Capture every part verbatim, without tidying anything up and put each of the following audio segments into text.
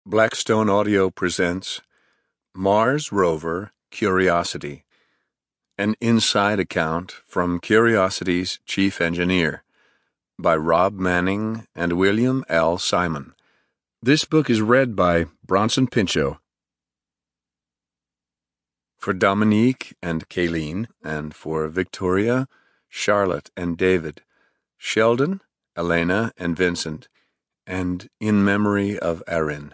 Blackstone Audio presents Mars Rover Curiosity, an inside account from Curiosity's chief engineer, by Rob Manning and William L. Simon. This book is read by Bronson Pinchot. For Dominique and Kayleen, and for Victoria, Charlotte, and David, Sheldon, Elena, and Vincent, and in memory of Erin.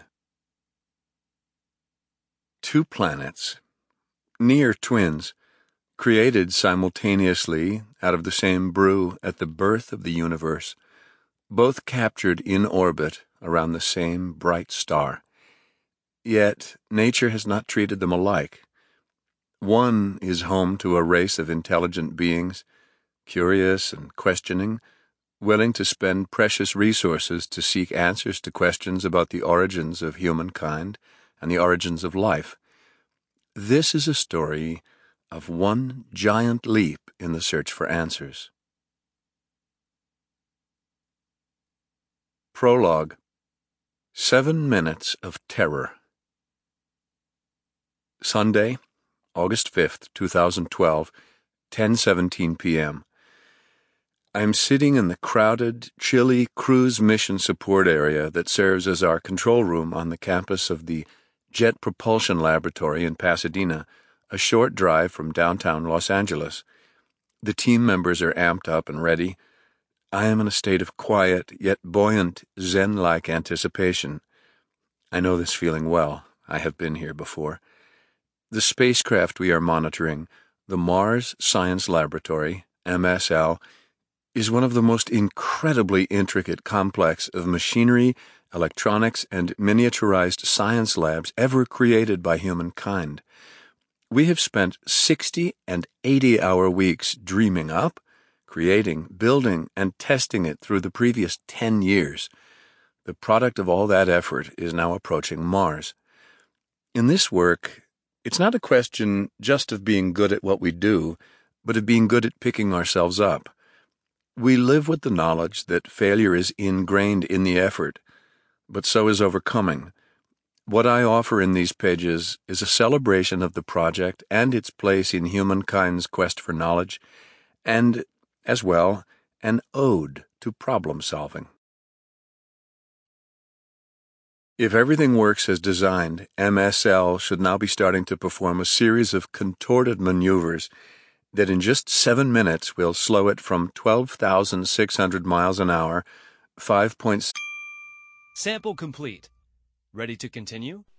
Two planets, near twins, created simultaneously out of the same brew at the birth of the universe, both captured in orbit around the same bright star. Yet nature has not treated them alike. One is home to a race of intelligent beings, curious and questioning, willing to spend precious resources to seek answers to questions about the origins of humankind and the origins of life. This is a story of one giant leap in the search for answers. Prologue. Seven Minutes of Terror. Sunday, August fifth, two thousand twelve, ten seventeen p m I am sitting in the crowded, chilly cruise mission support area that serves as our control room on the campus of the Jet Propulsion Laboratory in Pasadena, a short drive from downtown Los Angeles. The team members are amped up and ready. I am in a state of quiet, yet buoyant, zen-like anticipation. I know this feeling well. I have been here before. The spacecraft we are monitoring, the Mars Science Laboratory, M S L, is one of the most incredibly intricate complex of machinery, electronics, and miniaturized science labs ever created by humankind. We have spent sixty and eighty-hour weeks dreaming up, creating, building, and testing it through the previous ten years. The product of all that effort is now approaching Mars. In this work, it's not a question just of being good at what we do, but of being good at picking ourselves up. We live with the knowledge that failure is ingrained in the effort, but so is overcoming. What I offer in these pages is a celebration of the project and its place in humankind's quest for knowledge, and, as well, an ode to problem-solving. If everything works as designed, M S L should now be starting to perform a series of contorted maneuvers that in just seven minutes will slow it from twelve thousand six hundred miles an hour, five point... Sample complete. Ready to continue?